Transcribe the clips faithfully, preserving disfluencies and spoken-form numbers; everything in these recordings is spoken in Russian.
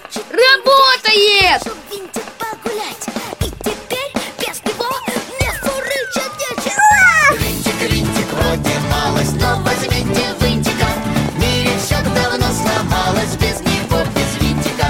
Работает! Винтик, винтик, вроде малость, но возьмите винтика. В мире все давно сломалось, без него, без винтика.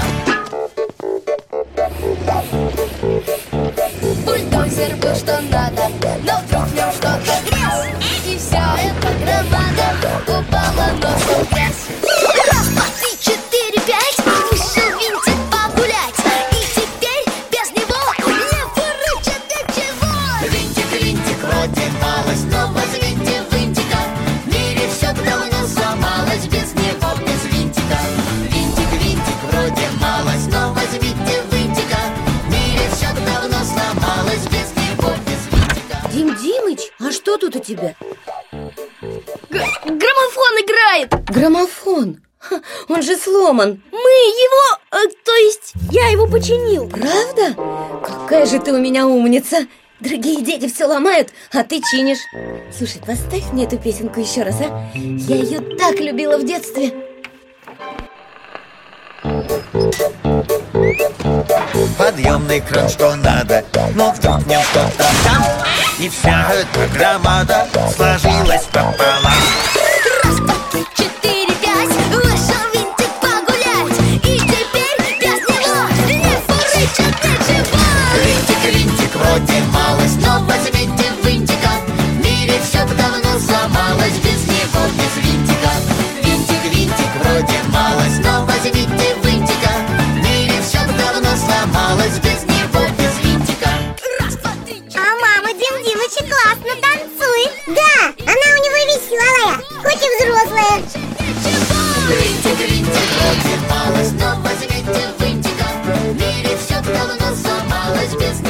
Бульдозер был что надо, но вдруг в нем что-то грязь, и вся эта громада упала носом в грязь. Раз, два, три, четыре, пять, вышел винтик погулять, и теперь без него не выручит ничего. Винтик, винтик, вроде малость, но возьмите винтика. В мире все давно сломалось, без него, без винтика. Винтик, винтик, вроде малость, но возьмите винтика. В мире все давно сломалось, без него, без винтика. Дим Димыч, а что тут у тебя? Г- Граммофон играет! Граммофон? Ха, он же сломан. Мы его, э, то есть я его починил. Правда? Какая же ты у меня умница. Другие дети все ломают, а ты чинишь. Слушай, поставь мне эту песенку еще раз, а? Я ее так любила в детстве. Подъемный кран, что надо, но вдруг в нем что-то там, и вся эта громада сложилась пополам. Раз, два, три, четыре, пять, вышел винтик погулять, и теперь без него не выручит ничего. Винтик, винтик, вроде малость, но возьмите винтика. В мире все давно сломалось, без него, без винтика. Винтик, винтик, вроде малость, но возьмите винтика. В мире все давно сломалось, без него, без винтика. Раз, два, три, четыре. А мама Дим Димыча классно танцует. Да, она у него веселая, хоть и взрослая. Винтик, винтик, вроде малость, но возьмите винтика. В мире все давно сломалось, без